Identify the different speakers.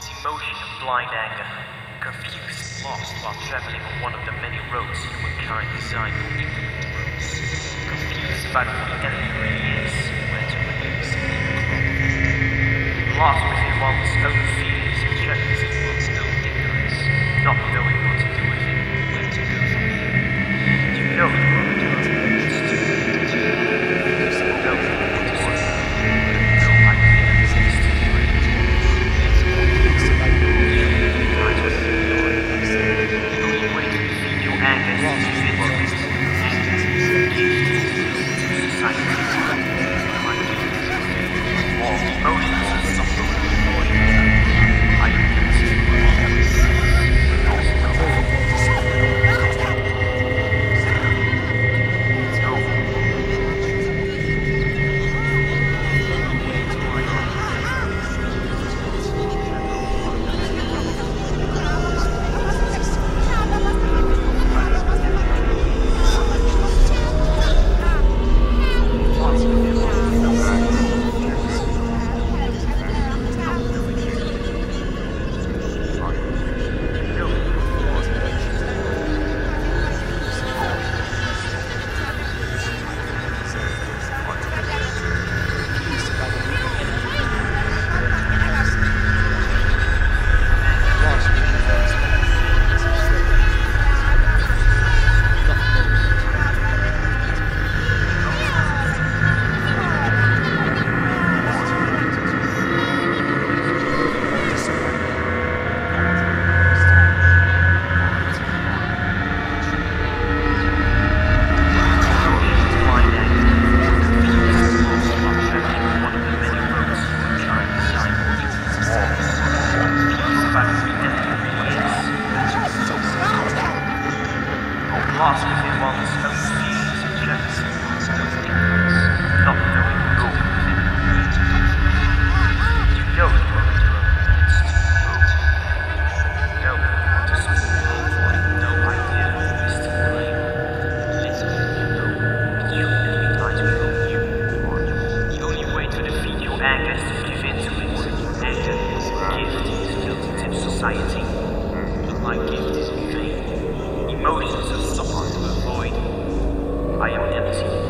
Speaker 1: Emotion of blind anger, confused, lost while traveling on one of the many roads humankind designed for ignorant roads. Confused about who the enemy really is, where to release and lost within one's own feelings and trapped within one's own ignorance, not knowing what to do with it, where to go from here. You know you are a drug, it's too late to know what it was, no idea is to do it. The only way to defeat your anger is to give in to it. Anger is a gift to society. My gift is all emotions are suffering with void. I am guilty of everything. Lost within one's own feelings and jealousy, one's own ignorance, not knowing who within where to go. You know you are a drug, it's too late. No one to speak, no idea is to blame. Little you know, it ultimately lies within you. The only way to defeat your anger is to give in to it. Anger is a gift, it is built into society, but my gift is in vain. Emotions are somehow to avoid. I am empty.